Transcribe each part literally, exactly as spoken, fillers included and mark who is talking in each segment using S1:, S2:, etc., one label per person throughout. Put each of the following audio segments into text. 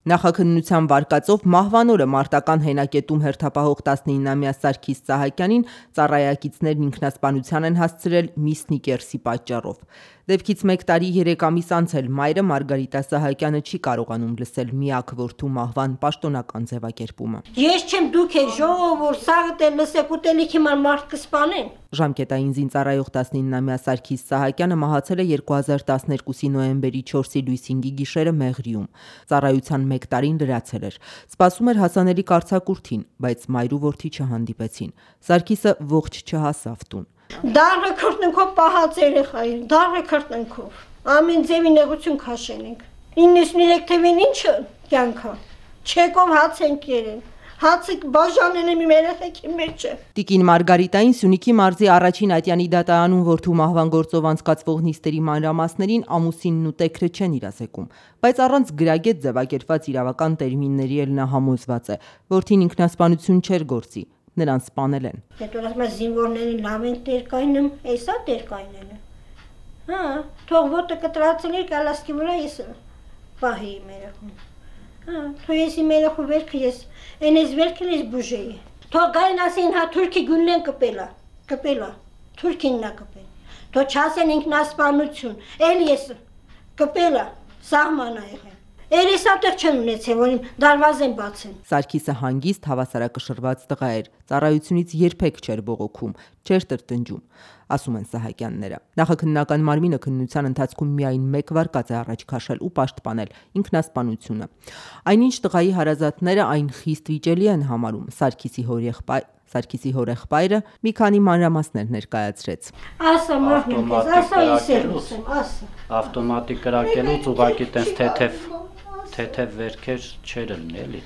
S1: Նախաքննության վարկածով մահվան օրը մարտական հենակետում հերթապահող տասնինամյա Սարգիս Սահակյանին ծառայակիցներն ինքնասպանության են հասցրել Միսնիկերսի պատճառով։ Դեպքից մեկ տարի երեք ամիս անց էլ մայրը Մարգարիտա Սահակյանը չի կարողանում լսել միակ որդու մահվան պաշտոնական ձևակերպումը։
S2: Ես չեմ, դուք եք ժողովուրդ, սաղդ էլ լսեք, ուտելիքի ման մարդ կսպանեն։
S1: Ժամկետային զինծառայող տասնինամյա Սարգիս Սահակյանը մահացել է երկու հազար տասներկուսի նոյեմբերի չորսի լույս հինգի գիշերը Մեղրիում։ Ծառայության մեկ տարին լրացել էր։ Սպասում էր հասանելի կարձակուրդին, բայց մայր ու որդի չհանդիպեցին։ Սարգիսը ողջ չհասավ տուն։
S2: Դառը քրտնքով պահած երեխային, դառը քրտնքով։ Ամեն ձևի նեղություն քաշել ենք։ իննսուներեք թվին ինչը կյանքա։ Չեկով հաց ենք երեն։ Հացը բաժանել եմ իմ երեխեքի մեջը։
S1: Տիկին Մարգարիտային Սյունիքի մարզի առաջին Ատյանի դատարանում որդու մահվան գործով անցկացվող նիստերի մանրամասներին ամուսինն ու տեքրը չեն իրազեկում, բայց առանց գրագետ ձևակերպված իրավական տերմինների էլ նա համոզված է, որդին ինքնասպանություն չէր գործի, նրան սպանել են։
S2: Հետո ասում եմ զինվորներին լավ են տերկայնում, էսա տերկայնելը։ Հա, թող ոտը կտրացել էր կալասկի վրա ես պահի իմ երեխուն։ Հա, թող ես իմ երեխու վերքը ես, են ես վերքը ես բուժեի։ Թող գային ասեն հա թուրքի գունլեն կպելա, կպելա, թուրքինն է կպել։ Թող չասեն ինքնասպանություն, էլ ես կպելա, սահման ա եղել։ Երեսատեղ չեն ունեցել, որ իմ դարվազեն բացեն։
S1: Սարգիսը հանգիստ հավասարակշռված տղա էր, ծառայությունից երբեք չէր բողոքում, չէր տրտնջում, ասում են Սահակյանները։ Նախաքննական մարմինը քննության ընթացքում միայն մեկ վարկած է առաջ քաշել ու պաշտպանել ինքնասպանությունը։ Այնինչ տղայի հարազատները այն խիստ վիճելի են համարում։ Սարգիսի հորեղբայր Սարգիսի հորեղբայրը մի քանի մանրամասներ ներկայացրեց։
S2: Ասա մորնես, ասա իսերուս եմ, ասա։
S3: Ավտոմատիկ կրակելուց ուղղակի տես թեթև թեթև վերքեր չեր լինի։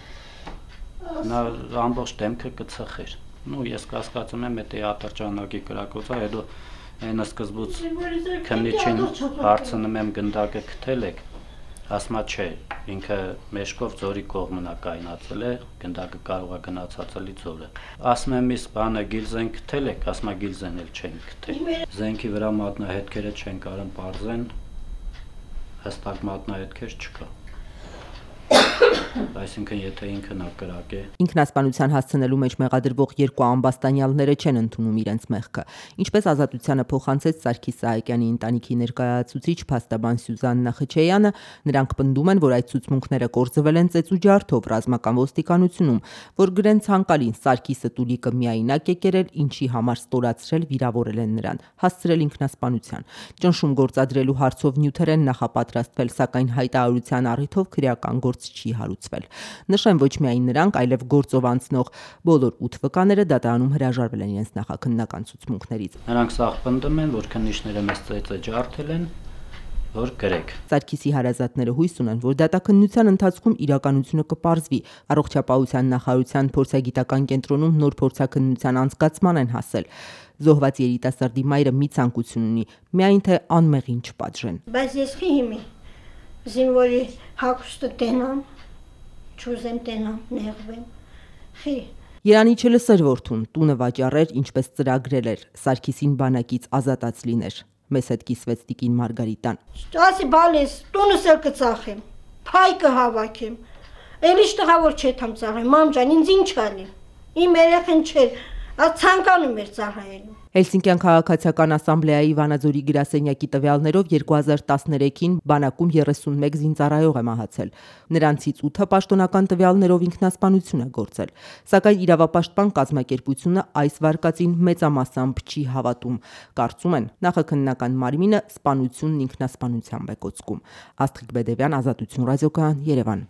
S3: Նա ամբողջ դեմքը կծխեր։ Ну ես կասկածում եմ դա ատրճանակի կրակոց է, հետո այն սկզբուց քննիչին հարցնում եմ գնդակը գտել եք, ասма չէ, ինքը մեջքով ձորի կողմն է կայնացել է, գնդակը կարող է գնացածելի ձորը։ Ասում եմ իս բանը գիլզեն գտել եք, ասма գիլզեն էլ չեն գտել։ Զենքի վրա մատնահետքերը չեն կարող պարզեն, հստակ մատնահետքեր չկա։ Այսինքն եթե ինքն է կրակե։
S1: Ինքնասպանության հասցնելու մեջ մեղադրվող երկու ամբաստանյալները չեն ընդունում իրենց մեղքը։ Ինչպես Ազատությանը փոխանցեց Սարգիս Սահակյանի ընտանիքի ներկայացուցիչ փաստաբան Սյուզաննա Խչեյանը, նրանք պնդում են, որ այդ ցուցմունքները կորզվել են ծեծու ջարդով ռազմական ոստիկանությունում, որ գրեն ցանկալին Սարգիսը տուլիկը միայնակ է կերել, ինչի համար ստորացրել, վիրավորել են նրան, հասցրել ինքնասպանության։ Ճնշում գործադրելու հարցով նյութեր են նախապատրաստվել, սակայն հայտարարության առիթով քրեական գործ չի հարուցվել։ Նշեմ, ոչ միայն նրանք, այլև գործով անցնող բոլոր ութ վկաները դատարանում հրաժարվել են իրենց նախաքննական ցուցմունքներից։
S3: Նրանք սաղ պնդում են, որ քննիչները մեզ ծեծը ջարդել են, որ գրեք։
S1: Սարգիսի հարազատները հույս ունեն, որ դատաքննության ընթացքում իրականությունը կպարզվի։ Առողջապահության նախարարության փորձագիտական կենտրոնում նոր փորձաքննության անցկացման են հասել։ Զոհված երիտասարդի մայրը մի ցանկություն ունի, միայն թե անմեղին չպատժեն։
S2: Բայց ես հիմի զինվորի հագուստը տենամ, չուզեմ տենամ, նեղվեմ, խի։
S1: Երանի չլսեր որդուն, տունը վաճառեր, ինչպես ծրագրել էր, Սարգիսին բանակից ազատած լիներ։ Մեզ հետ կիսվեց տիկին Մարգարիտան։
S2: Ասի բալես, տունս էլ կծախեմ, փայ կհավաքեմ, էլի տղա որ չեթամ ծախեմ, մամ ջան, ինձ ինչ ալի, իմ երեխեն չէր, ցանկանում էր ծառայելու։
S1: Հելսինկյան քաղաքացիական ասամբլեայի Վանաձորի գրասենյակի տվյալներով երկու հազար տասներեքին բանակում երեսունմեկ զինծառայող է մահացել։ Նրանցից ութը պաշտոնական տվյալներով ինքնասպանություն է գործել։ Սակայն իրավապաշտպան կազմակերպությունը այս վարկածին մեծամասամբ չի հավատում։ Կարծում են, նախաքննական մարմինը սպանությունն ինքնասպանությամբ է կոծկում։ Աստղիկ Բեդևյան, Ազատություն ռադիոկայան, Երևան։